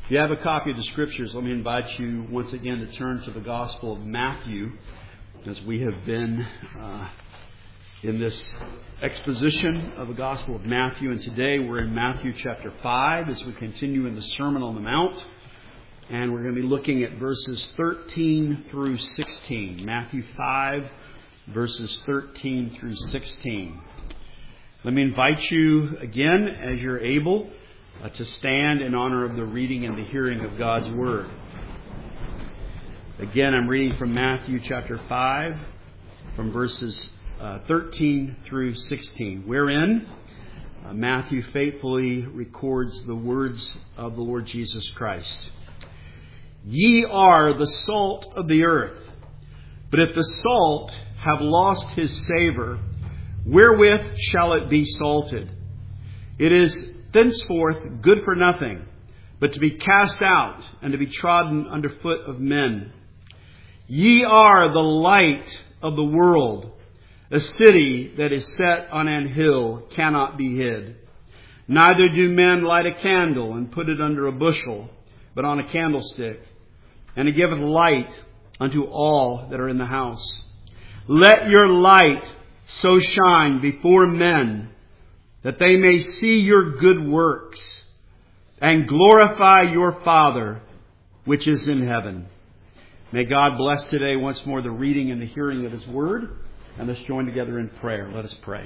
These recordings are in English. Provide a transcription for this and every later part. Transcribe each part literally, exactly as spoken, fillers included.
If you have a copy of the Scriptures, let me invite you once again to turn to the Gospel of Matthew, as we have been uh, in this exposition of the Gospel of Matthew. And today we're in Matthew chapter five as we continue in the Sermon on the Mount. And we're going to be looking at verses thirteen through sixteen. Matthew five, verses thirteen through sixteen. Let me invite you again, as you're able, Uh, to stand in honor of the reading and the hearing of God's Word. Again, I'm reading from Matthew chapter five, from verses uh, thirteen through sixteen, wherein uh, Matthew faithfully records the words of the Lord Jesus Christ. Ye are the salt of the earth, but if the salt have lost his savour, wherewith shall it be salted? It is thenceforth good for nothing, but to be cast out and to be trodden under foot of men. Ye are the light of the world. A city that is set on an hill cannot be hid. Neither do men light a candle and put it under a bushel, but on a candlestick, and it giveth light unto all that are in the house. Let your light so shine before men, that they may see your good works and glorify your Father which is in heaven. May God bless today once more the reading and the hearing of His Word. And let's join together in prayer. Let us pray.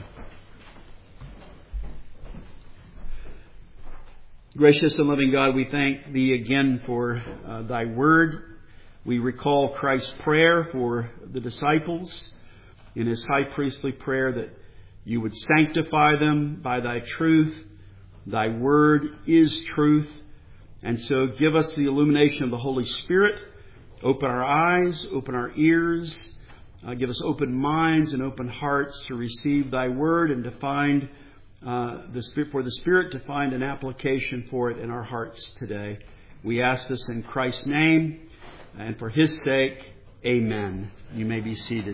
Gracious and loving God, we thank Thee again for uh, Thy Word. We recall Christ's prayer for the disciples in His high priestly prayer that You would sanctify them by Thy truth. Thy Word is truth. And so give us the illumination of the Holy Spirit. Open our eyes, open our ears. Uh, give us open minds and open hearts to receive Thy Word and to find uh, the Spirit, for the Spirit to find an application for it in our hearts today. We ask this in Christ's name and for His sake. Amen. You may be seated.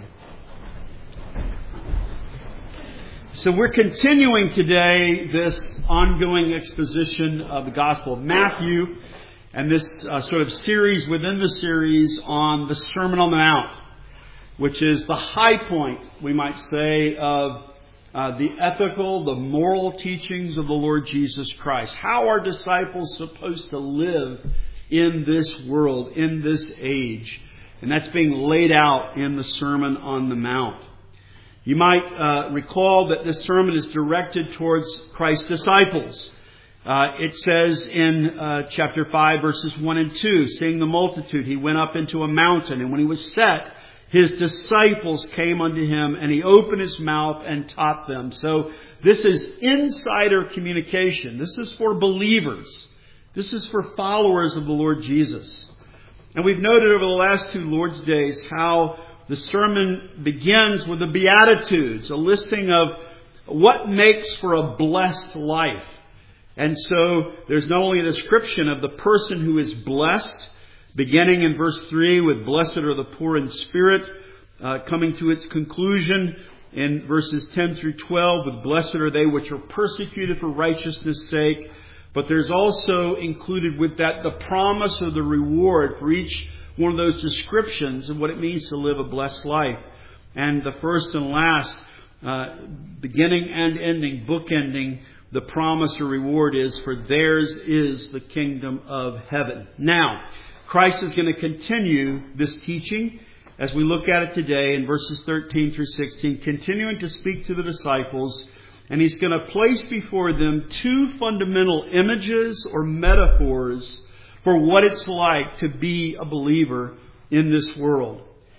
So we're continuing today this ongoing exposition of the Gospel of Matthew and this uh, sort of series within the series on the Sermon on the Mount, which is the high point, we might say, of uh, the ethical, the moral teachings of the Lord Jesus Christ. How are disciples supposed to live in this world, in this age? And that's being laid out in the Sermon on the Mount. You might uh, recall that this sermon is directed towards Christ's disciples. Uh, it says in uh, chapter five, verses one and two, seeing the multitude, He went up into a mountain, and when He was set, His disciples came unto Him, and He opened His mouth and taught them. So this is insider communication. This is for believers. This is for followers of the Lord Jesus. And we've noted over the last two Lord's days how the sermon begins with the Beatitudes, a listing of what makes for a blessed life. And so there's not only a description of the person who is blessed, beginning in verse three with blessed are the poor in spirit, uh, coming to its conclusion in verses ten through twelve with blessed are they which are persecuted for righteousness' sake. But there's also included with that the promise of the reward for each one of those descriptions of what it means to live a blessed life. And the first and last, uh, beginning and ending, bookending, the promise or reward is, for theirs is the kingdom of heaven. Now, Christ is going to continue this teaching as we look at it today in verses thirteen through sixteen, continuing to speak to the disciples. And He's going to place before them two fundamental images or metaphors for what it's like to be a believer in this world.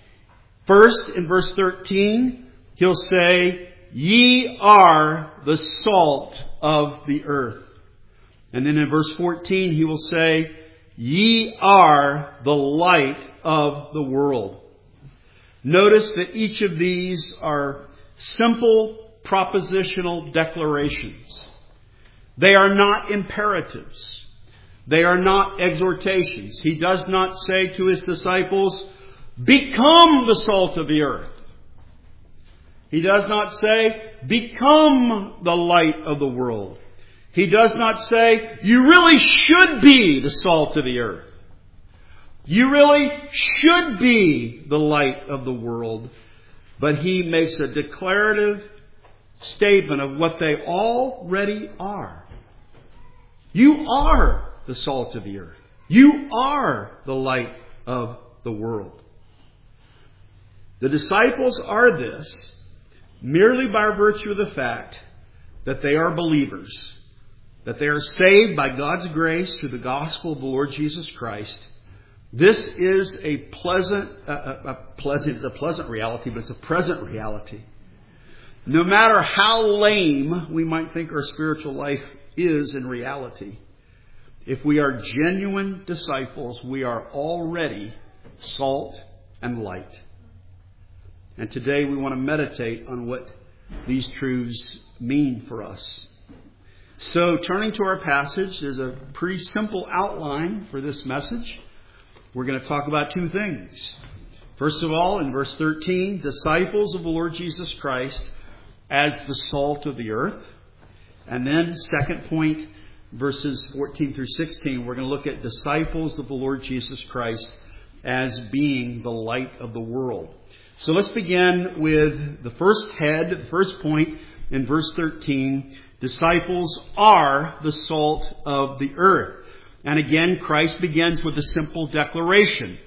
First, in verse thirteen, He'll say, Ye are the salt of the earth. And then in verse fourteen, He will say, Ye are the light of the world. Notice that each of these are simple propositional declarations. They are not imperatives. They are not exhortations. He does not say to His disciples, become the salt of the earth. He does not say, become the light of the world. He does not say, you really should be the salt of the earth. You really should be the light of the world. But He makes a declarative statement of what they already are. You are the salt of the earth. You are the light of the world. The disciples are this merely by virtue of the fact that they are believers, that they are saved by God's grace through the gospel of the Lord Jesus Christ. This is a pleasant, uh, a pleasant, it's a pleasant reality, but it's a present reality. No matter how lame we might think our spiritual life is in reality, if we are genuine disciples, we are already salt and light. And today we want to meditate on what these truths mean for us. So turning to our passage, there's a pretty simple outline for this message. We're going to talk about two things. First of all, in verse thirteen, disciples of the Lord Jesus Christ as the salt of the earth. And then second point, verses fourteen through sixteen, we're going to look at disciples of the Lord Jesus Christ as being the light of the world. So let's begin with the first head, the first point in verse thirteen. Disciples are the salt of the earth. And again, Christ begins with a simple declaration.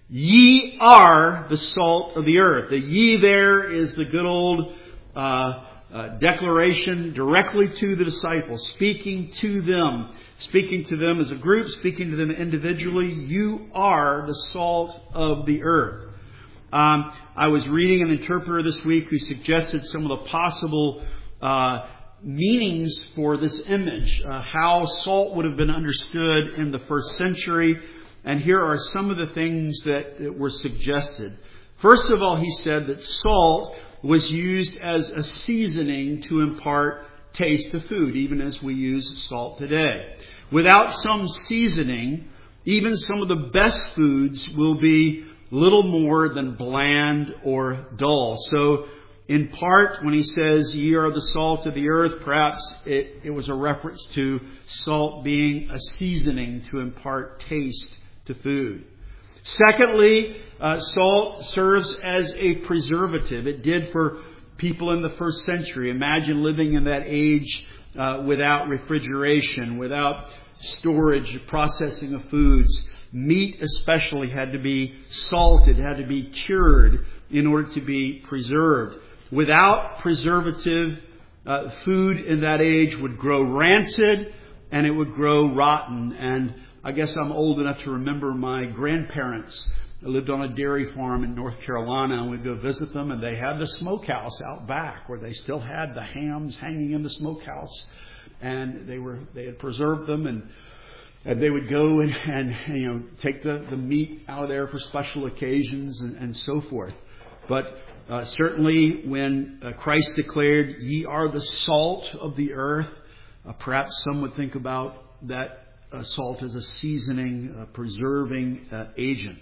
Ye are the salt of the earth. The ye there is the good old uh, uh, declaration directly to the disciples, speaking to them, speaking to them as a group, speaking to them individually. You are the salt of the earth. Um, I was reading an interpreter this week who suggested some of the possible uh, meanings for this image, uh, how salt would have been understood in the first century. And here are some of the things that, that were suggested. First of all, he said that salt was used as a seasoning to impart taste to food, even as we use salt today. Without some seasoning, even some of the best foods will be little more than bland or dull. So in part, when he says, ye are the salt of the earth, perhaps it, it was a reference to salt being a seasoning to impart taste to food. Secondly, uh, salt serves as a preservative. It did for people in the first century. Imagine living in that age uh, without refrigeration, without storage, processing of foods. Meat especially had to be salted, had to be cured in order to be preserved. Without preservative, uh, food in that age would grow rancid and it would grow rotten. And I guess I'm old enough to remember my grandparents lived on a dairy farm in North Carolina, and we'd go visit them, and they had the smokehouse out back where they still had the hams hanging in the smokehouse, and they were they had preserved them, and and they would go and, and you know take the, the meat out of there for special occasions and, and so forth. But uh, certainly when uh, Christ declared, ye are the salt of the earth, uh, perhaps some would think about that uh, salt as a seasoning, uh, preserving uh, agent.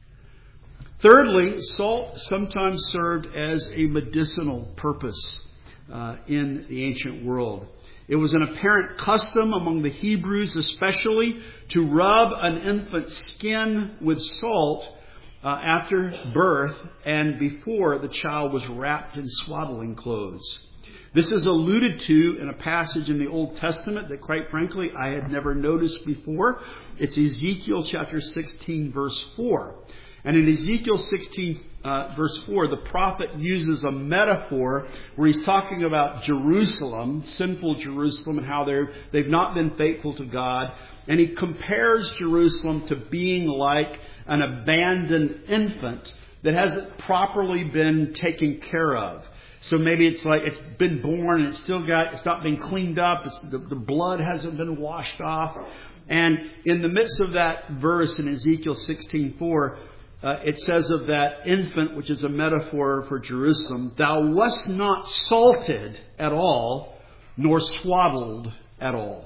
Thirdly, salt sometimes served as a medicinal purpose uh, in the ancient world. It was an apparent custom among the Hebrews especially to rub an infant's skin with salt uh, after birth and before the child was wrapped in swaddling clothes. This is alluded to in a passage in the Old Testament that, quite frankly, I had never noticed before. It's Ezekiel chapter sixteen, verse four. And in Ezekiel sixteen, uh, verse four, the prophet uses a metaphor where he's talking about Jerusalem, sinful Jerusalem, and how they're, they've not been faithful to God. And he compares Jerusalem to being like an abandoned infant that hasn't properly been taken care of. So maybe it's like it's been born and it's still got, it's not been cleaned up. It's, the, the blood hasn't been washed off. And in the midst of that verse in Ezekiel sixteen four, uh, it says of that infant, which is a metaphor for Jerusalem, thou wast not salted at all, nor swaddled at all.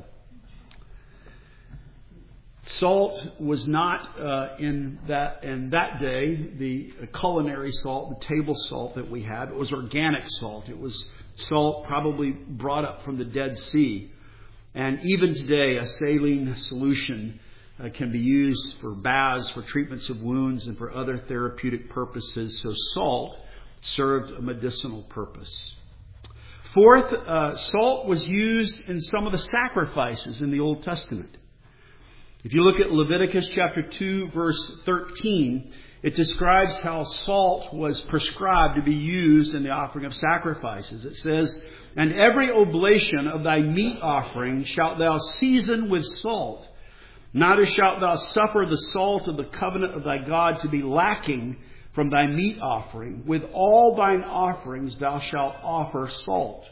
Salt was not uh, in that in that day the culinary salt, the table salt that we had. It was organic salt. It was salt probably brought up from the Dead Sea. And even today, a saline solution uh, can be used for baths, for treatments of wounds, and for other therapeutic purposes. So salt served a medicinal purpose. Fourth, uh, salt was used in some of the sacrifices in the Old Testament. If you look at Leviticus chapter two, verse thirteen, it describes how salt was prescribed to be used in the offering of sacrifices. It says, "And every oblation of thy meat offering shalt thou season with salt. Neither shalt thou suffer the salt of the covenant of thy God to be lacking from thy meat offering. With all thine offerings thou shalt offer salt."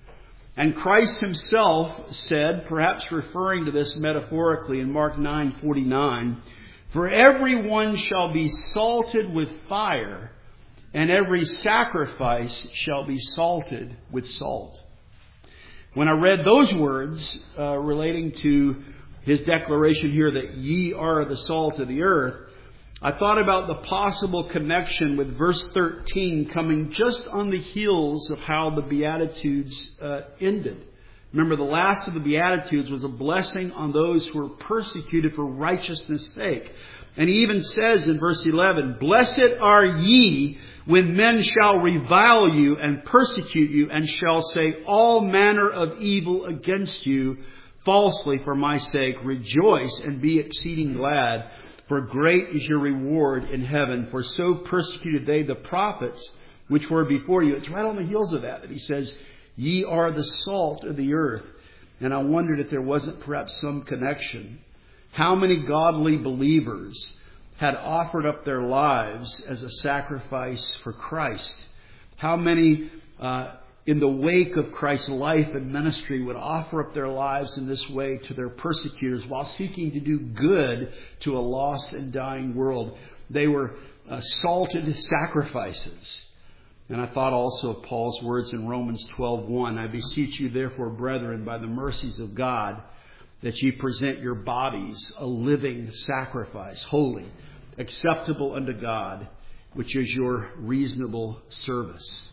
And Christ himself said, perhaps referring to this metaphorically in Mark nine forty-nine, "For every one shall be salted with fire, and every sacrifice shall be salted with salt." When I read those words uh, relating to his declaration here that ye are the salt of the earth, I thought about the possible connection with verse thirteen coming just on the heels of how the Beatitudes uh, ended. Remember, the last of the Beatitudes was a blessing on those who were persecuted for righteousness' sake. And he even says in verse eleven, "Blessed are ye when men shall revile you and persecute you and shall say all manner of evil against you falsely for my sake. Rejoice and be exceeding glad, for great is your reward in heaven. For so persecuted they the prophets which were before you." It's right on the heels of that that he says, "Ye are the salt of the earth." And I wondered if there wasn't perhaps some connection. How many godly believers had offered up their lives as a sacrifice for Christ? How many uh, in the wake of Christ's life and ministry would offer up their lives in this way to their persecutors while seeking to do good to a lost and dying world? They were uh, salted sacrifices. And I thought also of Paul's words in Romans twelve one, "I beseech you therefore, brethren, by the mercies of God, that ye present your bodies a living sacrifice, holy, acceptable unto God, which is your reasonable service."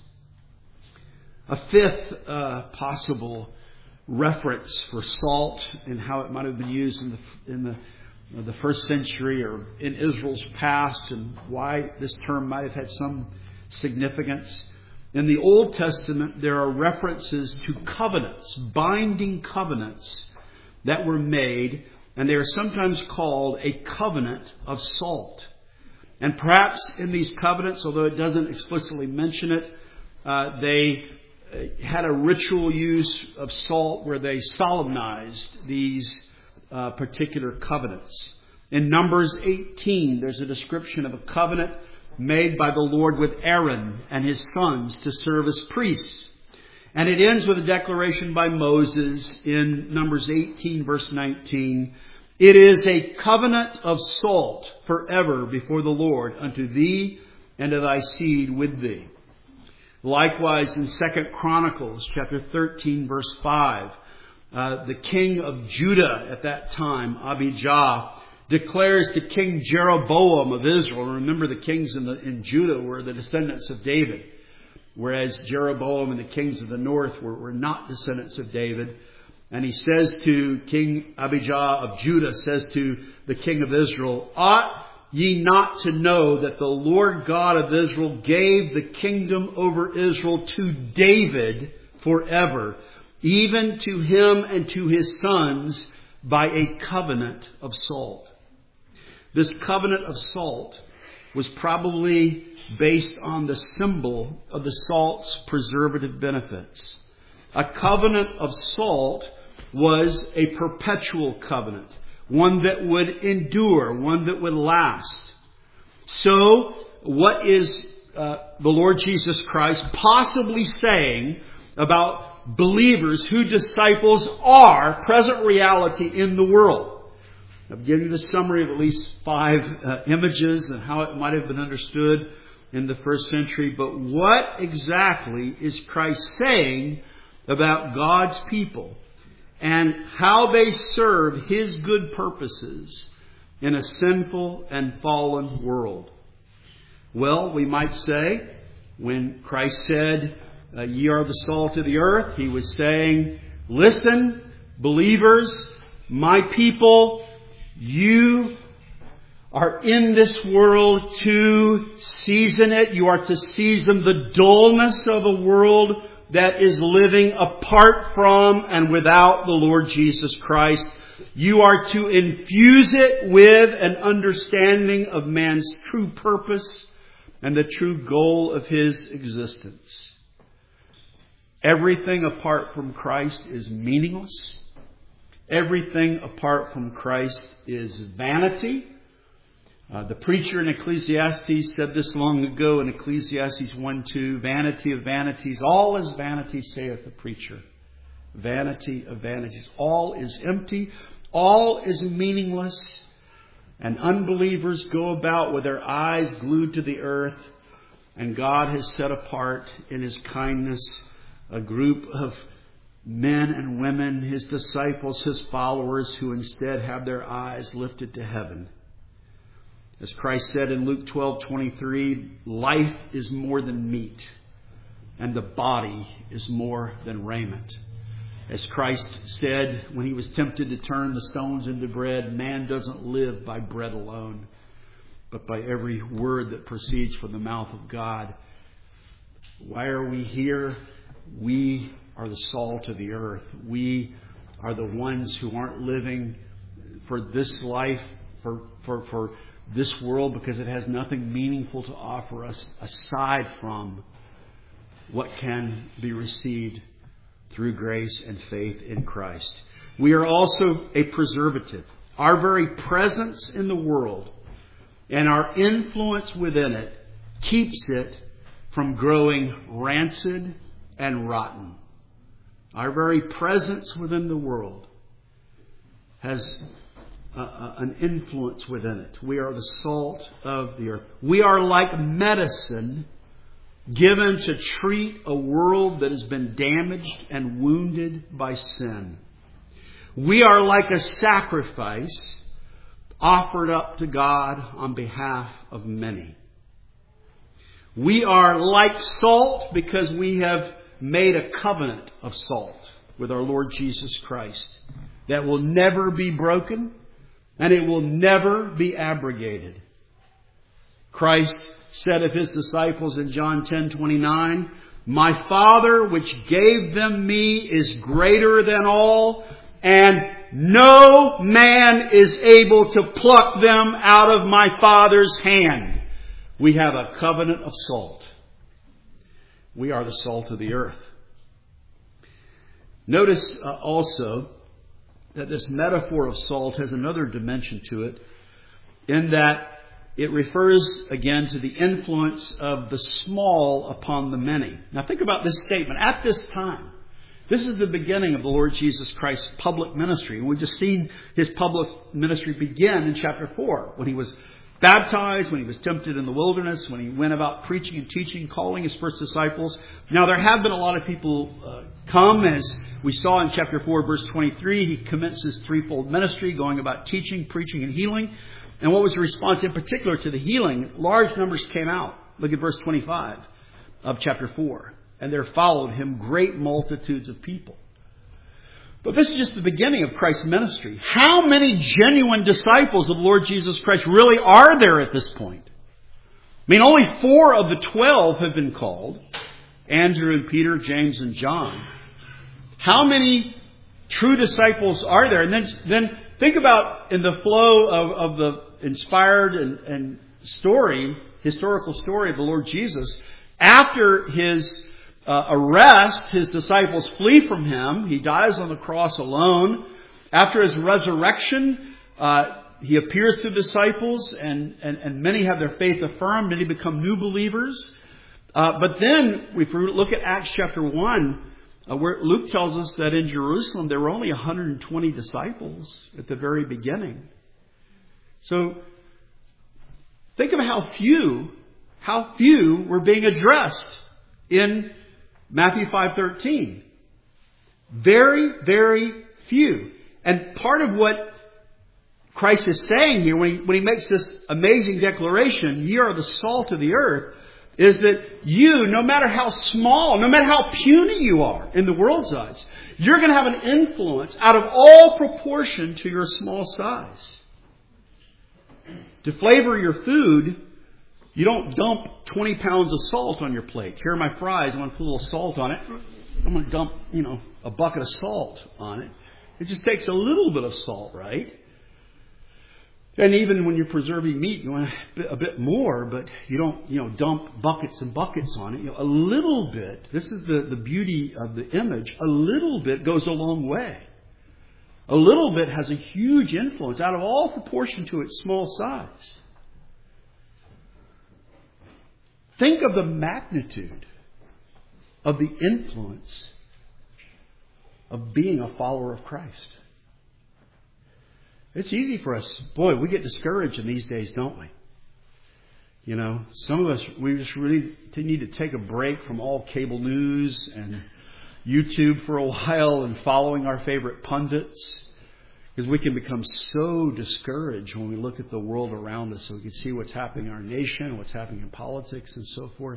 A fifth uh, possible reference for salt and how it might have been used in the in the, uh, the first century or in Israel's past, and why this term might have had some significance. In the Old Testament, there are references to covenants, binding covenants that were made, and they are sometimes called a covenant of salt. And perhaps in these covenants, although it doesn't explicitly mention it, uh, they had a ritual use of salt where they solemnized these uh, particular covenants. In Numbers eighteen, there's a description of a covenant made by the Lord with Aaron and his sons to serve as priests. And it ends with a declaration by Moses in Numbers eighteen, verse nineteen. "It is a covenant of salt forever before the Lord unto thee and to thy seed with thee." Likewise, in Second Chronicles chapter thirteen, verse five, uh, the king of Judah at that time, Abijah, declares to King Jeroboam of Israel. Remember, the kings in, the, in Judah were the descendants of David, whereas Jeroboam and the kings of the north were, were not descendants of David. And he says to King Abijah of Judah, says to the king of Israel, "Ought ye not to know that the Lord God of Israel gave the kingdom over Israel to David forever, even to him and to his sons by a covenant of salt?" This covenant of salt was probably based on the symbol of the salt's preservative benefits. A covenant of salt was a perpetual covenant, one that would endure, one that would last. So, what is uh, the Lord Jesus Christ possibly saying about believers who disciples are present reality in the world? I've given you the summary of at least five uh, images and how it might have been understood in the first century. But what exactly is Christ saying about God's people and how they serve His good purposes in a sinful and fallen world? Well, we might say, when Christ said, uh, "Ye are the salt of the earth," He was saying, listen, Believers, my people, you are in this world to season it. You are to season the dullness of a world that is living apart from and without the Lord Jesus Christ. You are to infuse it with an understanding of man's true purpose and the true goal of his existence. Everything apart from Christ is meaningless. Everything apart from Christ is vanity. Uh, the preacher in Ecclesiastes said this long ago in Ecclesiastes one two, vanity of vanities, all is vanity, saith the preacher. Vanity of vanities. All is empty. All is meaningless. And unbelievers go about with their eyes glued to the earth. And God has set apart in His kindness a group of men and women, His disciples, His followers, who instead have their eyes lifted to heaven. As Christ said in Luke twelve twenty-three, life is more than meat, and the body is more than raiment. As Christ said when He was tempted to turn the stones into bread, man doesn't live by bread alone, but by every word that proceeds from the mouth of God. Why are we here? We are the salt of the earth. We are the ones who aren't living for this life, for for for this world, because it has nothing meaningful to offer us aside from what can be received through grace and faith in Christ. We are also a preservative. Our very presence in the world and our influence within it keeps it from growing rancid and rotten. Our very presence within the world has uh, an influence within it. We are the salt of the earth. We are like medicine given to treat a world that has been damaged and wounded by sin. We are like a sacrifice offered up to God on behalf of many. We are like salt because we have made a covenant of salt with our Lord Jesus Christ that will never be broken and it will never be abrogated. Christ said of His disciples in John ten twenty-nine, my Father which gave them me is greater than all, and no man is able to pluck them out of my Father's hand. We have a covenant of salt. We are the salt of the earth. Notice uh, also that this metaphor of salt has another dimension to it, in that it refers again to the influence of the small upon the many. Now think about this statement. At this time, this is the beginning of the Lord Jesus Christ's public ministry. And we've just seen His public ministry begin in chapter four, when He was baptized, when He was tempted in the wilderness, when He went about preaching and teaching, calling His first disciples. Now there have been a lot of people uh, come, as we saw in chapter four, verse twenty-three. He commences threefold ministry, going about teaching, preaching, and healing. And what was the response in particular to the healing? Large numbers came out. Look at verse twenty-five of chapter four. And there followed Him great multitudes of people. But this is just the beginning of Christ's ministry. How many genuine disciples of the Lord Jesus Christ really are there at this point? I mean, only four of the twelve have been called. Andrew and Peter, James and John. How many true disciples are there? And then, then think about in the flow of, of the inspired and, and story, historical story of the Lord Jesus. After His Uh, arrest, His disciples flee from Him. He dies on the cross alone. After His resurrection, uh, He appears to the disciples, and, and, and many have their faith affirmed. Many become new believers. Uh, but then, if we look at Acts chapter one, uh, where Luke tells us that in Jerusalem there were only one hundred twenty disciples at the very beginning. So, think of how few, how few were being addressed in Matthew five thirteen. Very, very few. And part of what Christ is saying here when he, when he makes this amazing declaration, ye are the salt of the earth, is that you, no matter how small, no matter how puny you are in the world's eyes, you're going to have an influence out of all proportion to your small size. To flavor your food, you don't dump twenty pounds of salt on your plate. Here are my fries. I want to put a little salt on it. I'm going to dump, you know, a bucket of salt on it. It just takes a little bit of salt, right? And even when you're preserving meat, you want a bit more, but you don't, you know, dump buckets and buckets on it. You know, a little bit, this is the, the beauty of the image, a little bit goes a long way. A little bit has a huge influence out of all proportion to its small size. Think of the magnitude of the influence of being a follower of Christ. It's easy for us. Boy, we get discouraged in these days, don't we? You know, some of us, we just really need to take a break from all cable news and YouTube for a while and following our favorite pundits. Because we can become so discouraged when we look at the world around us so we can see what's happening in our nation, what's happening in politics and so forth.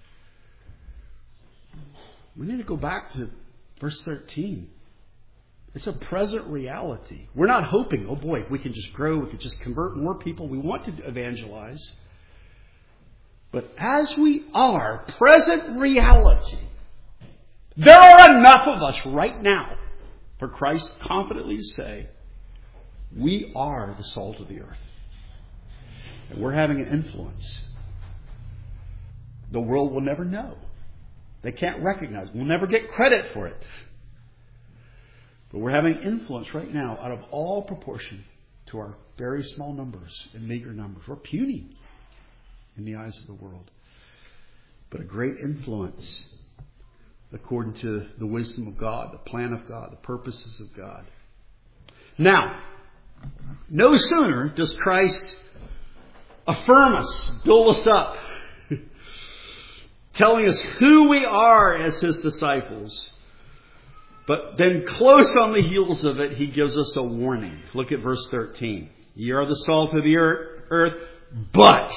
We need to go back to verse thirteen. It's a present reality. We're not hoping, oh boy, we can just grow, we can just convert more people. We want to evangelize. But as we are, present reality, there are enough of us right now for Christ confidently to say, we are the salt of the earth. And we're having an influence. The world will never know. They can't recognize it. We'll never get credit for it. But we're having influence right now out of all proportion to our very small numbers and meager numbers. We're puny in the eyes of the world. But a great influence according to the wisdom of God, the plan of God, the purposes of God. Now, no sooner does Christ affirm us, build us up, telling us who we are as His disciples. But then close on the heels of it, He gives us a warning. Look at verse thirteen. Ye are the salt of the earth, but,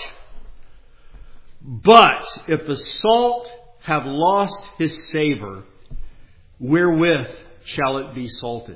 but if the salt have lost his savor, wherewith shall it be salted?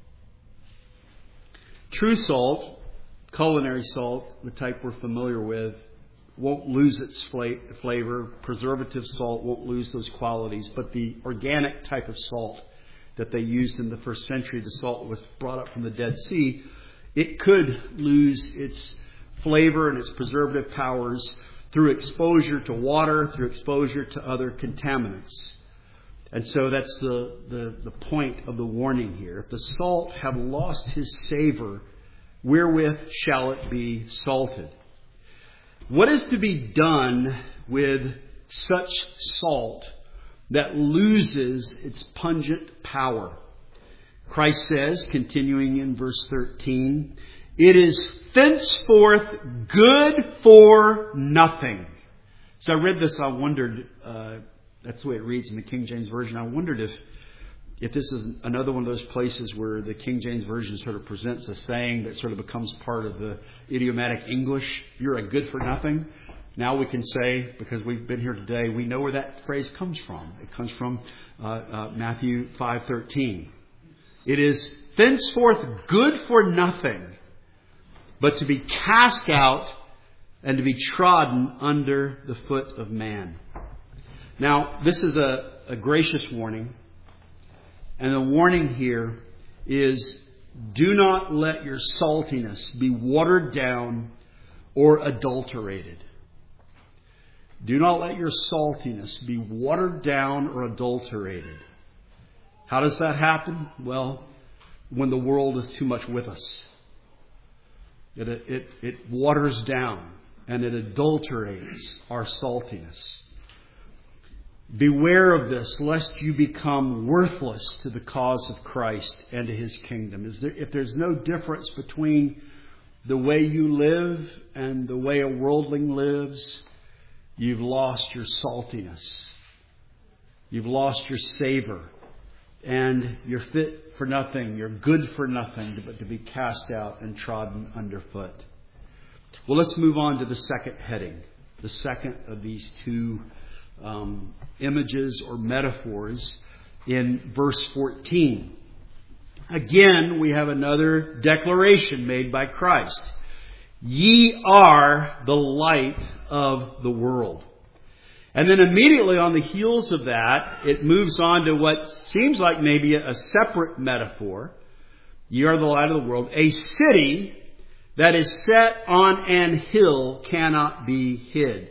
True salt, culinary salt, the type we're familiar with, won't lose its flavor. Preservative salt won't lose those qualities. But the organic type of salt that they used in the first century, the salt was brought up from the Dead Sea, it could lose its flavor and its preservative powers through exposure to water, through exposure to other contaminants. And so that's the, the, the point of the warning here. If the salt have lost his savor, wherewith shall it be salted? What is to be done with such salt that loses its pungent power? Christ says, continuing in verse thirteen, it is thenceforth good for nothing. So I read this, I wondered, uh, that's the way it reads in the King James Version. I wondered if if this is another one of those places where the King James Version sort of presents a saying that sort of becomes part of the idiomatic English. You're a good for nothing. Now we can say, because we've been here today, we know where that phrase comes from. It comes from uh, uh, Matthew five thirteen. It is thenceforth good for nothing, but to be cast out and to be trodden under the foot of man. Now, this is a, a gracious warning. And the warning here is, do not let your saltiness be watered down or adulterated. Do not let your saltiness be watered down or adulterated. How does that happen? Well, when the world is too much with us. It, it, it waters down and it adulterates our saltiness. Beware of this, lest you become worthless to the cause of Christ and to His kingdom. Is there, if there's no difference between the way you live and the way a worldling lives, you've lost your saltiness. You've lost your savor. And you're fit for nothing. You're good for nothing but to be cast out and trodden underfoot. Well, let's move on to the second heading. the second of these two um, images or metaphors in verse fourteen. Again, we have another declaration made by Christ. Ye are the light of the world. And then immediately on the heels of that, it moves on to what seems like maybe a separate metaphor. Ye are the light of the world. A city that is set on an hill cannot be hid.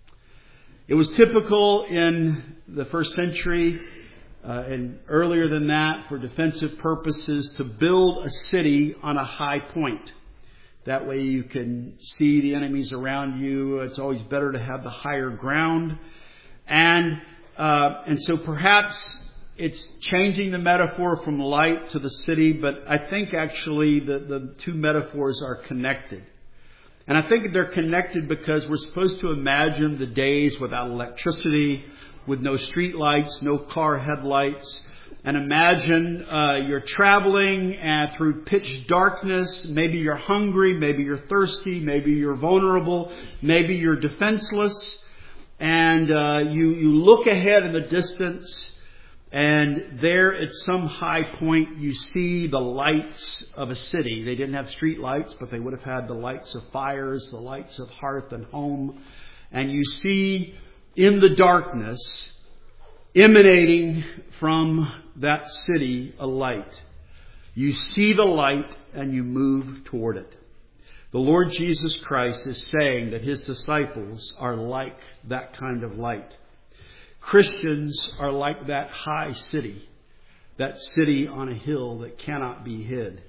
It was typical in the first century uh, and earlier than that for defensive purposes to build a city on a high point. That way you can see the enemies around you. It's always better to have the higher ground. And uh, and so perhaps it's changing the metaphor from light to the city, but I think actually the, the two metaphors are connected. And I think they're connected because we're supposed to imagine the days without electricity, with no street lights, no car headlights. And imagine uh, you're traveling and through pitch darkness. Maybe you're hungry, maybe you're thirsty, maybe you're vulnerable, maybe you're defenseless. And uh, you, you look ahead in the distance, and there at some high point you see the lights of a city. They didn't have street lights, but they would have had the lights of fires, the lights of hearth and home. And you see in the darkness, emanating from that city, a light. You see the light and you move toward it. The Lord Jesus Christ is saying that His disciples are like that kind of light. Christians are like that high city, that city on a hill that cannot be hid.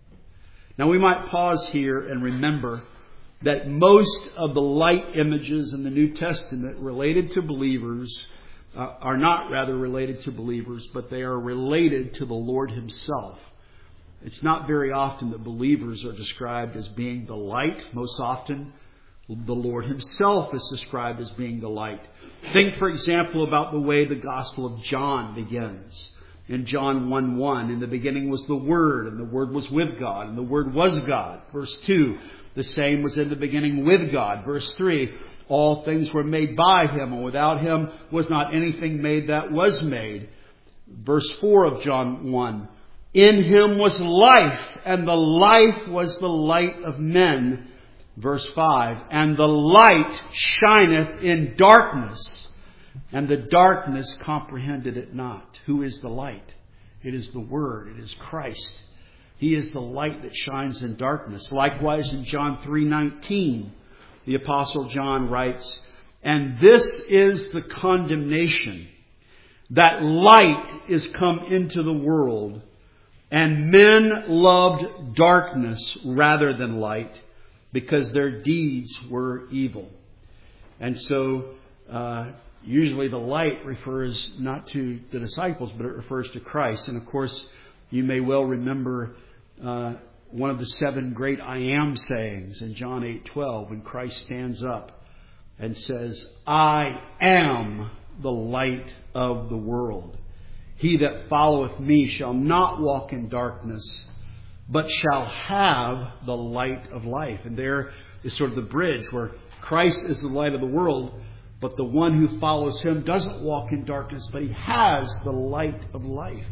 Now we might pause here and remember that most of the light images in the New Testament related to believers uh, are not rather related to believers, but they are related to the Lord Himself. It's not very often that believers are described as being the light. Most often, the Lord Himself is described as being the light. Think, for example, about the way the Gospel of John begins. In John one one, in the beginning was the Word, and the Word was with God, and the Word was God. Verse two, the same was in the beginning with God. Verse three, all things were made by Him, and without Him was not anything made that was made. Verse four of John one, in Him was life, and the life was the light of men. Verse five, and the light shineth in darkness, and the darkness comprehended it not. Who is the light? It is the Word. It is Christ. He is the light that shines in darkness. Likewise in John three nineteen, the Apostle John writes, and this is the condemnation, that light is come into the world, and men loved darkness rather than light, because their deeds were evil. And so uh, usually the light refers not to the disciples, but it refers to Christ. And of course, you may well remember uh, one of the seven great I am sayings in John eight twelve, when Christ stands up and says, I am the light of the world. He that followeth me shall not walk in darkness, but shall have the light of life. And there is sort of the bridge where Christ is the light of the world, but the one who follows Him doesn't walk in darkness, but he has the light of life.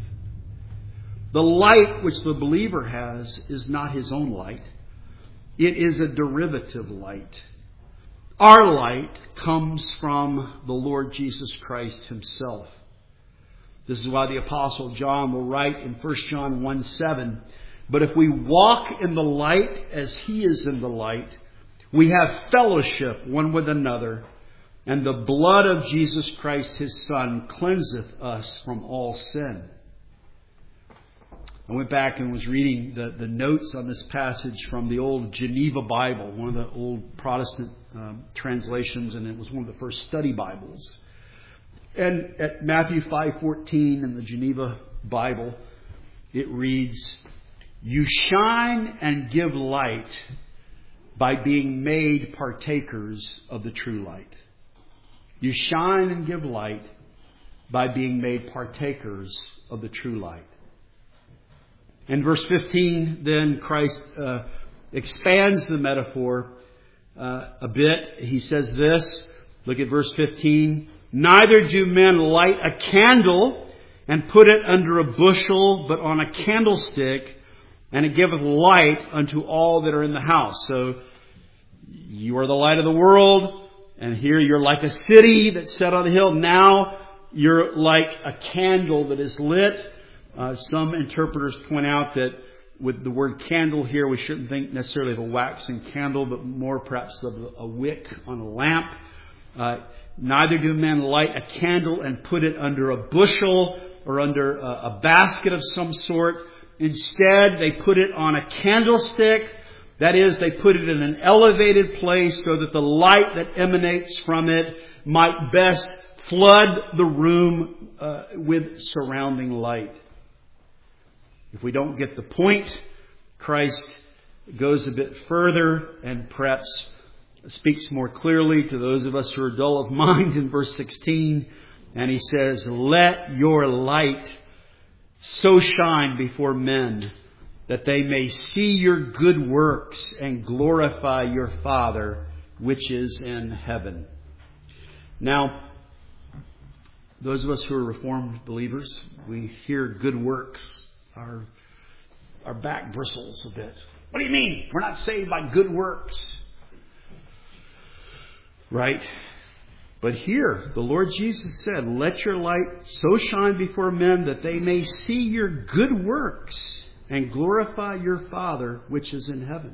The light which the believer has is not his own light. It is a derivative light. Our light comes from the Lord Jesus Christ Himself. This is why the Apostle John will write in First John one seven, but if we walk in the light as He is in the light, we have fellowship one with another, and the blood of Jesus Christ His Son cleanseth us from all sin. I went back and was reading the, the notes on this passage from the old Geneva Bible, one of the old Protestant um, translations, and it was one of the first study Bibles. And at Matthew five fourteen in the Geneva Bible, it reads, you shine and give light by being made partakers of the true light. You shine and give light by being made partakers of the true light. In verse fifteen, then Christ uh, expands the metaphor uh, a bit. He says this. Look at verse fifteen. Neither do men light a candle and put it under a bushel, but on a candlestick, and it giveth light unto all that are in the house. So you are the light of the world, and here you're like a city that's set on a hill. Now you're like a candle that is lit. Uh, some interpreters point out that with the word candle here, we shouldn't think necessarily of a waxing candle, but more perhaps of a wick on a lamp. Uh, neither do men light a candle and put it under a bushel or under a, a basket of some sort. Instead, they put it on a candlestick. That is, they put it in an elevated place so that the light that emanates from it might best flood the room uh, with surrounding light. If we don't get the point, Christ goes a bit further and perhaps speaks more clearly to those of us who are dull of mind in verse sixteen. And he says, let your light so shine before men that they may see your good works and glorify your Father which is in heaven. Now, those of us who are Reformed believers, we hear good works. Our, our back bristles a bit. What do you mean? We're not saved by good works. Right? But here, the Lord Jesus said, let your light so shine before men that they may see your good works and glorify your Father which is in heaven.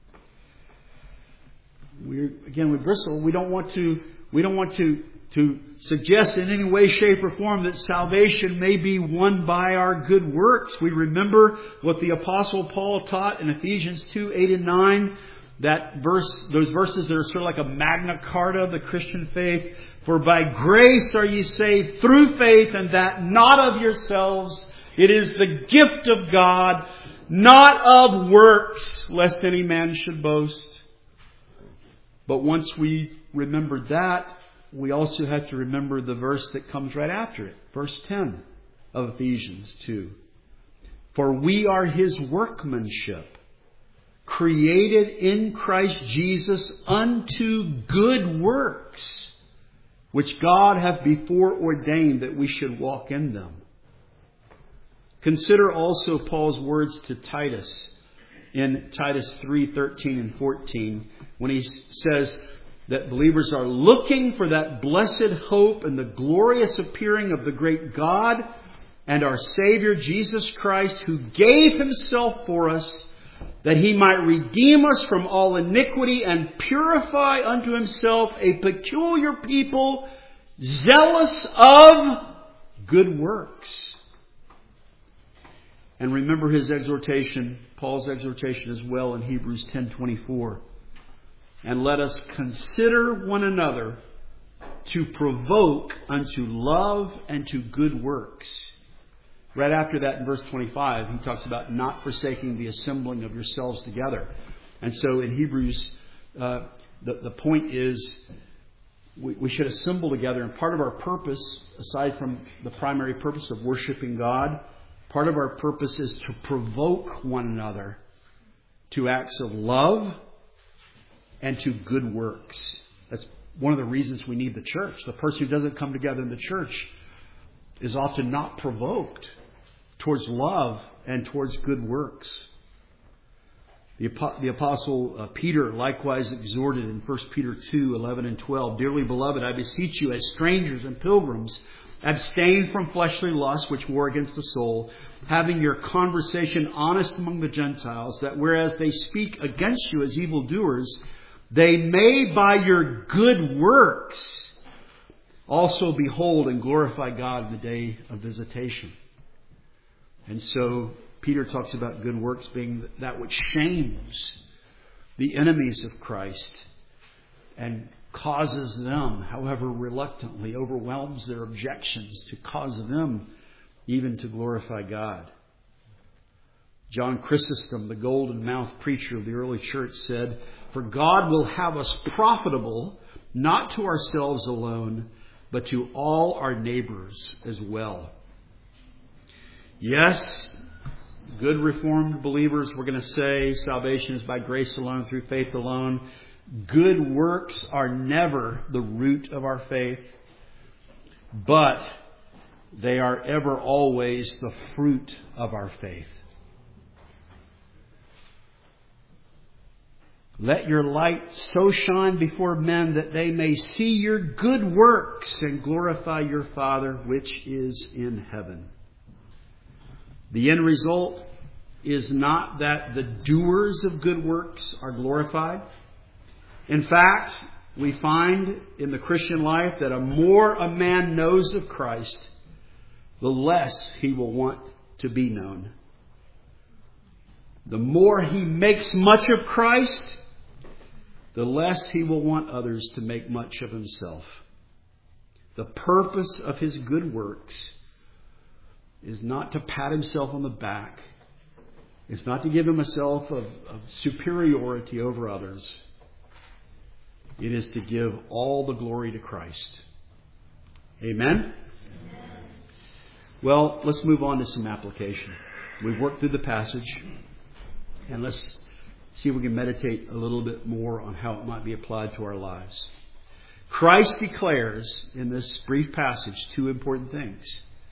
We again, we bristle. We don't want to. We don't want to to suggest in any way, shape, or form that salvation may be won by our good works. We remember what the Apostle Paul taught in Ephesians two, eight and nine. That verse, those verses that are sort of like a Magna Carta of the Christian faith. For by grace are ye saved through faith, and that not of yourselves. It is the gift of God, not of works, lest any man should boast. But once we remember that, we also have to remember the verse that comes right after it. Verse ten of Ephesians two. For we are His workmanship, created in Christ Jesus unto good works, which God hath before ordained that we should walk in them. Consider also Paul's words to Titus in Titus three, thirteen and fourteen, when he says that believers are looking for that blessed hope and the glorious appearing of the great God and our Savior Jesus Christ, who gave Himself for us, that He might redeem us from all iniquity and purify unto Himself a peculiar people, zealous of good works. And remember his exhortation, Paul's exhortation as well in Hebrews ten twenty-four. And let us consider one another to provoke unto love and to good works. Right after that in verse twenty-five, he talks about not forsaking the assembling of yourselves together. And so in Hebrews, uh, the, the point is we, we should assemble together. And part of our purpose, aside from the primary purpose of worshiping God, part of our purpose is to provoke one another to acts of love and to good works. That's one of the reasons we need the church. The person who doesn't come together in the church is often not provoked towards love and towards good works. The, the Apostle uh, Peter likewise exhorted in First Peter two, eleven and twelve, Dearly beloved, I beseech you as strangers and pilgrims, abstain from fleshly lusts which war against the soul, having your conversation honest among the Gentiles, that whereas they speak against you as evildoers, they may by your good works also behold and glorify God in the day of visitation. And so Peter talks about good works being that which shames the enemies of Christ and causes them, however reluctantly, overwhelms their objections to cause them even to glorify God. John Chrysostom, the golden-mouthed preacher of the early church, said, For God will have us profitable, not to ourselves alone, but to all our neighbors as well. Yes, good Reformed believers, we're going to say salvation is by grace alone, through faith alone. Good works are never the root of our faith, but they are ever always the fruit of our faith. Let your light so shine before men that they may see your good works and glorify your Father which is in heaven. The end result is not that the doers of good works are glorified. In fact, we find in the Christian life that the more a man knows of Christ, the less he will want to be known. The more he makes much of Christ, the less he will want others to make much of himself. The purpose of his good works is not to pat himself on the back. It's not to give himself of, of superiority over others. It is to give all the glory to Christ. Amen? Amen? Well, let's move on to some application. We've worked through the passage, and let's see if we can meditate a little bit more on how it might be applied to our lives. Christ declares in this brief passage two important things.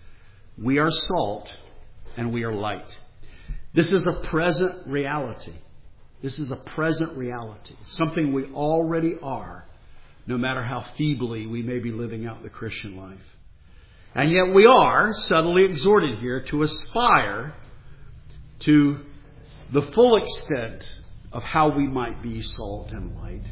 We are salt and we are light. This is a present reality. This is a present reality. Something we already are, no matter how feebly we may be living out the Christian life. And yet we are subtly exhorted here to aspire to the full extent of how we might be salt and light.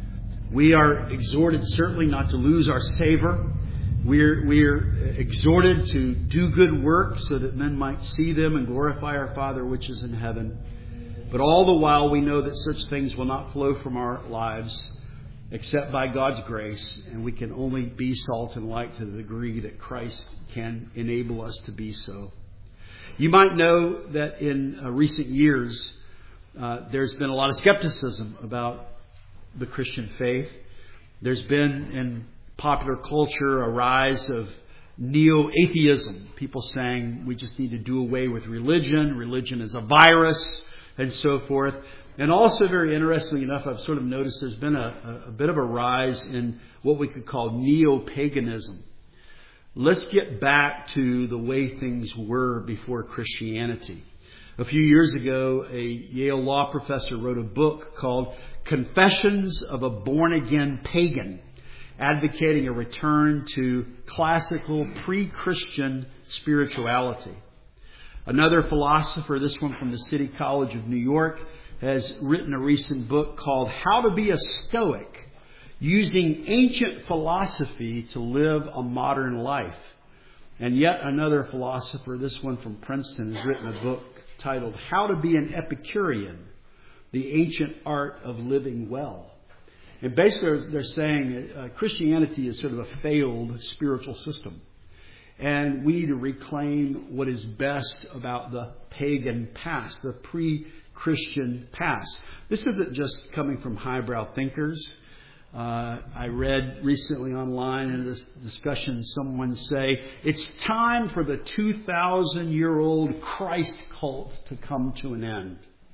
We are exhorted certainly not to lose our savor. We're, we're exhorted to do good works so that men might see them and glorify our Father which is in heaven. But all the while we know that such things will not flow from our lives except by God's grace, and we can only be salt and light to the degree that Christ can enable us to be so. You might know that in uh, recent years uh, there's been a lot of skepticism about the Christian faith. There's been in popular culture a rise of neo-atheism. People saying we just need to do away with religion. Religion is a virus and so forth. And also, very interestingly enough, I've sort of noticed there's been a, a, a bit of a rise in what we could call neo-paganism. Let's get back to the way things were before Christianity. A few years ago, a Yale law professor wrote a book called Confessions of a Born-Again Pagan, advocating a return to classical pre-Christian spirituality. Another philosopher, this one from the City College of New York, has written a recent book called How to Be a Stoic, using ancient philosophy to live a modern life. And yet another philosopher, this one from Princeton, has written a book titled How to Be an Epicurean, the Ancient Art of Living Well. And basically they're saying uh, Christianity is sort of a failed spiritual system. And we need to reclaim what is best about the pagan past, the pre-Christian past. This isn't just coming from highbrow thinkers. Uh, I read recently online in this discussion someone say, it's time for the two thousand year old Christ cult to come to an end.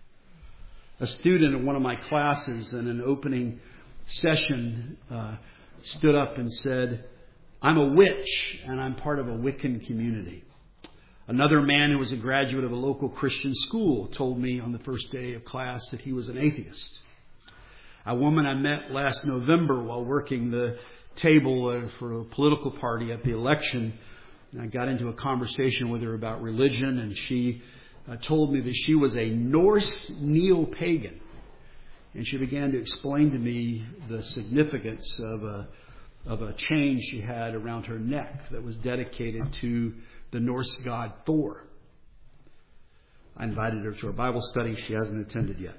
A student in one of my classes in an opening session uh, stood up and said, I'm a witch and I'm part of a Wiccan community. Another man who was a graduate of a local Christian school told me on the first day of class that he was an atheist. A woman I met last November while working the table for a political party at the election, and I got into a conversation with her about religion, and she uh, told me that she was a Norse neo-pagan. And she began to explain to me the significance of a of a chain she had around her neck that was dedicated to the Norse god Thor. I invited her to a Bible study. She hasn't attended yet.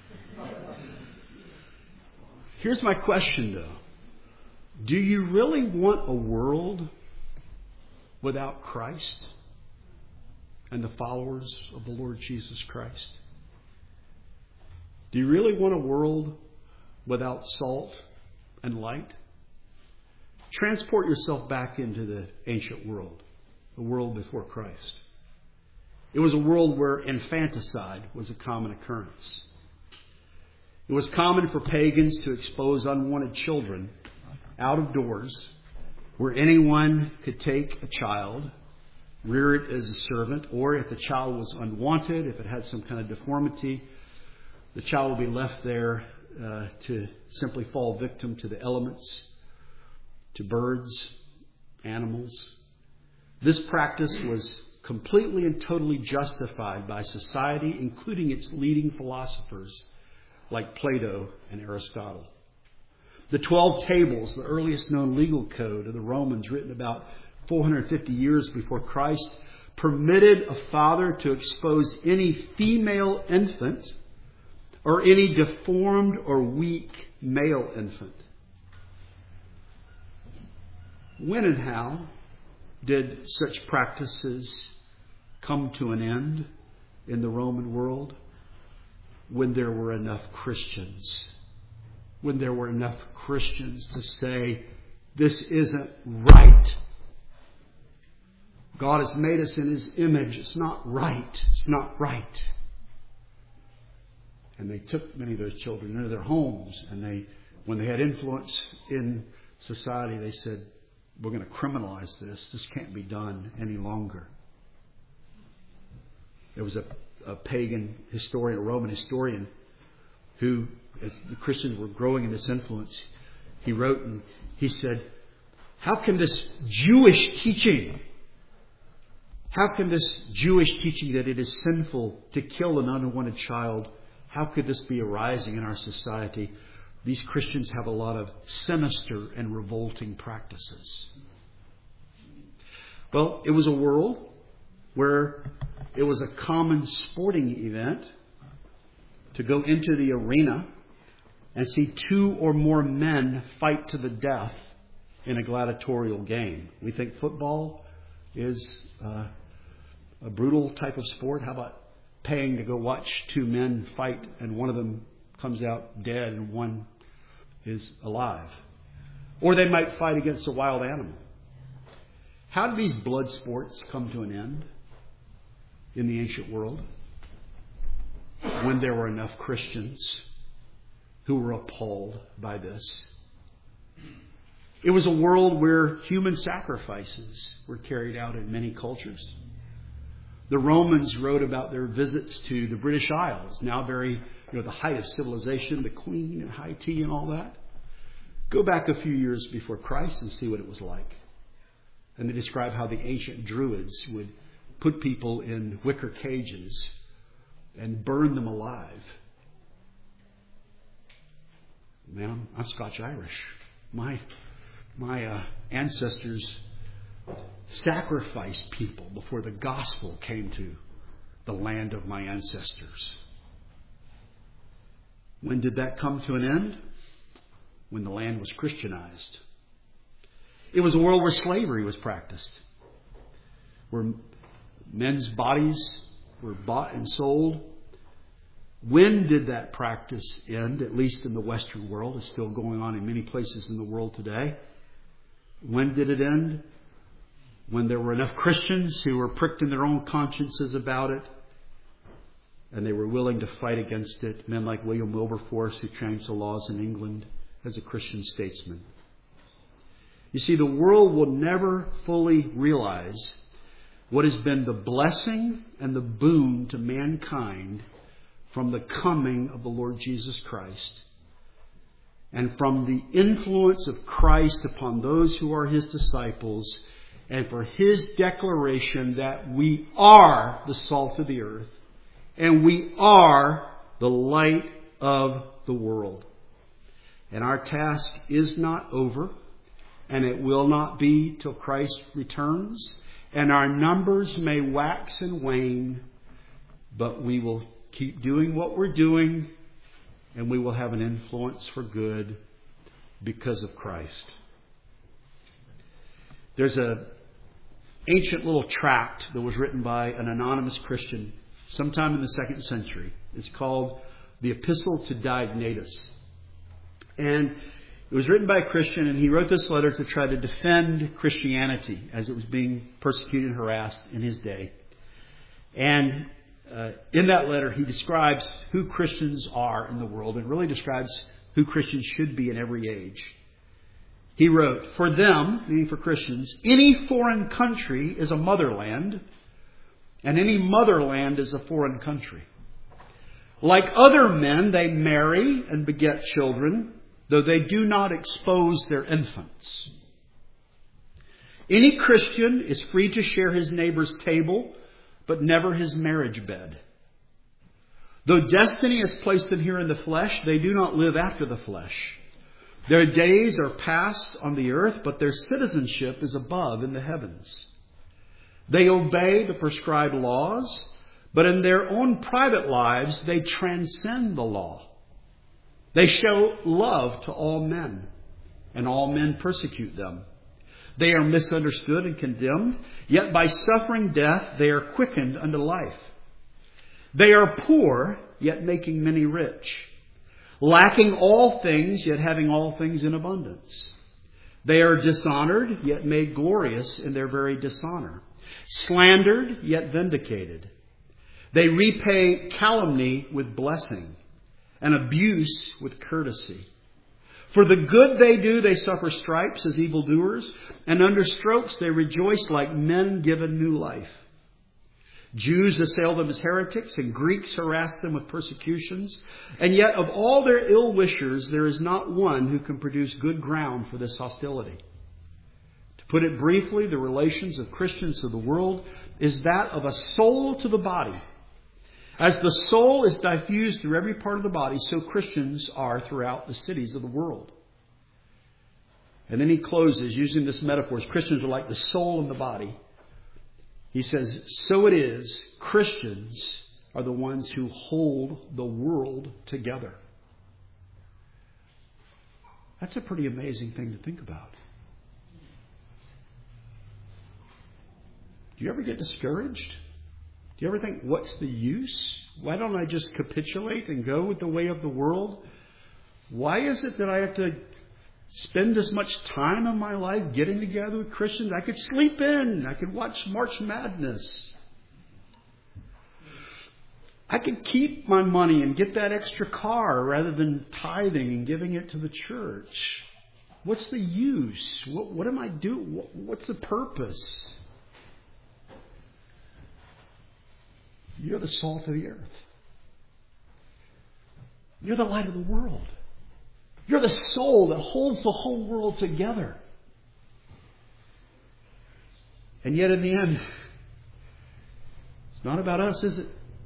Here's my question, though. Do you really want a world without Christ and the followers of the Lord Jesus Christ? Do you really want a world without salt and light? Transport yourself back into the ancient world, the world before Christ. It was a world where infanticide was a common occurrence. It was common for pagans to expose unwanted children out of doors where anyone could take a child, rear it as a servant, or if the child was unwanted, if it had some kind of deformity, the child would be left there uh, to simply fall victim to the elements, to birds, animals. This practice was completely and totally justified by society, including its leading philosophers like Plato and Aristotle. The Twelve Tables, the earliest known legal code of the Romans, written about four hundred fifty years before Christ, permitted a father to expose any female infant or any deformed or weak male infant. When and how did such practices come to an end in the Roman world? When there were enough Christians. When there were enough Christians to say, this isn't right. God has made us in His image. It's not right. It's not right. And they took many of those children into their homes. And they, when they had influence in society, they said, we're going to criminalize this. This can't be done any longer. There was a, a pagan historian, a Roman historian, who, as the Christians were growing in this influence, he wrote and he said, how can this Jewish teaching, how can this Jewish teaching that it is sinful to kill an unwanted child, how could this be arising in our society? These Christians have a lot of sinister and revolting practices. Well, it was a world where it was a common sporting event to go into the arena and see two or more men fight to the death in a gladiatorial game. We think football is uh, a brutal type of sport. How about paying to go watch two men fight and one of them comes out dead and one is alive? Or they might fight against a wild animal. How did these blood sports come to an end in the ancient world? When there were enough Christians who were appalled by this. It was a world where human sacrifices were carried out in many cultures. The Romans wrote about their visits to the British Isles, now very, you know, the height of civilization, the Queen and high tea and all that. Go back a few years before Christ and see what it was like. And they describe how the ancient Druids would put people in wicker cages and burn them alive. Man, I'm Scotch-Irish. My my uh, ancestors sacrificed people before the gospel came to the land of my ancestors. When did that come to an end? When the land was Christianized. It was a world where slavery was practiced, where men's bodies were bought and sold. When did that practice end? At least in the Western world. It's still going on in many places in the world today. When did it end? When there were enough Christians who were pricked in their own consciences about it, and they were willing to fight against it. Men like William Wilberforce, who changed the laws in England as a Christian statesman. You see, the world will never fully realize what has been the blessing and the boon to mankind from the coming of the Lord Jesus Christ, and from the influence of Christ upon those who are His disciples, and for His declaration that we are the salt of the earth, and we are the light of the world. And our task is not over, and it will not be till Christ returns, and our numbers may wax and wane, but we will keep doing what we're doing, and we will have an influence for good because of Christ. There's an ancient little tract that was written by an anonymous Christian sometime in the second century. It's called the Epistle to Diognetus. And it was written by a Christian, and he wrote this letter to try to defend Christianity as it was being persecuted and harassed in his day. And uh, in that letter, he describes who Christians are in the world and really describes who Christians should be in every age. He wrote, "For them," meaning for Christians, "any foreign country is a motherland, and any motherland is a foreign country. Like other men, they marry and beget children, though they do not expose their infants. Any Christian is free to share his neighbor's table, but never his marriage bed. Though destiny has placed them here in the flesh, they do not live after the flesh. Their days are passed on the earth, but their citizenship is above in the heavens. They obey the prescribed laws, but in their own private lives, they transcend the law. They show love to all men, and all men persecute them. They are misunderstood and condemned, yet by suffering death, they are quickened unto life. They are poor, yet making many rich, lacking all things, yet having all things in abundance. They are dishonored, yet made glorious in their very dishonor, slandered, yet vindicated. They repay calumny with blessing, and abuse with courtesy. For the good they do, they suffer stripes as evildoers, and under strokes they rejoice like men given new life. Jews assail them as heretics, and Greeks harass them with persecutions. And yet of all their ill-wishers, there is not one who can produce good ground for this hostility. To put it briefly, the relations of Christians to the world is that of a soul to the body. As the soul is diffused through every part of the body, so Christians are throughout the cities of the world." And then he closes using this metaphor. Christians are like the soul in the body. He says, "So it is, Christians are the ones who hold the world together." That's a pretty amazing thing to think about. Do you ever get discouraged? Do you ever think, what's the use? Why don't I just capitulate and go with the way of the world? Why is it that I have to spend as much time in my life getting together with Christians? I could sleep in. I could watch March Madness. I could keep my money and get that extra car rather than tithing and giving it to the church. What's the use? What, what am I doing? What, what's the purpose? You're the salt of the earth. You're the light of the world. You're the soul that holds the whole world together. And yet in the end, it's not about us, is it?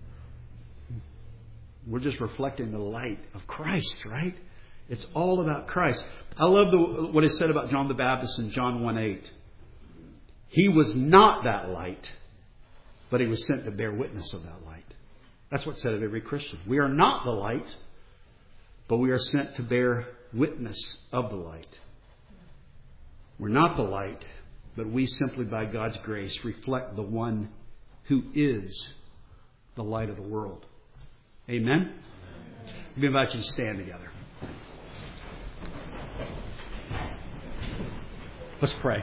We're just reflecting the light of Christ, right? It's all about Christ. I love the, what is said about John the Baptist in John one eight. He was not that light, but he was sent to bear witness of that light. That's what's said of every Christian. We are not the light, but we are sent to bear witness of the light. We're not the light, but we simply by God's grace reflect the one who is the light of the world. Amen? We invite you to stand together. Let's pray.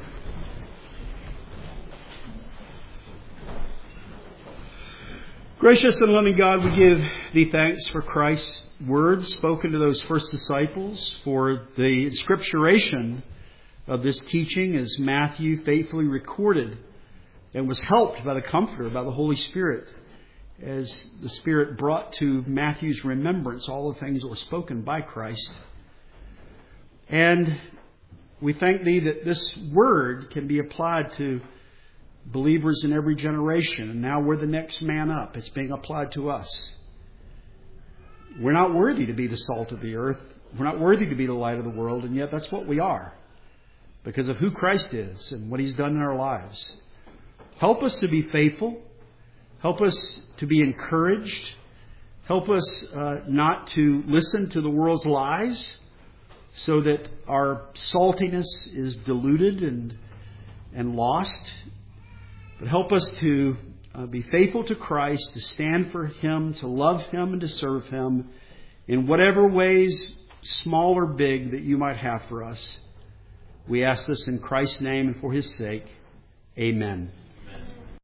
Gracious and loving God, we give Thee thanks for Christ's words spoken to those first disciples, for the scripturation of this teaching as Matthew faithfully recorded and was helped by the Comforter, by the Holy Spirit, as the Spirit brought to Matthew's remembrance all the things that were spoken by Christ. And we thank Thee that this word can be applied to believers in every generation. And now we're the next man up. It's being applied to us. We're not worthy to be the salt of the earth. We're not worthy to be the light of the world. And yet that's what we are, because of who Christ is and what He's done in our lives. Help us to be faithful. Help us to be encouraged. Help us uh, not to listen to the world's lies, so that our saltiness is diluted and and lost. But help us to uh, be faithful to Christ, to stand for Him, to love Him and to serve Him in whatever ways, small or big, that You might have for us. We ask this in Christ's name and for His sake. Amen.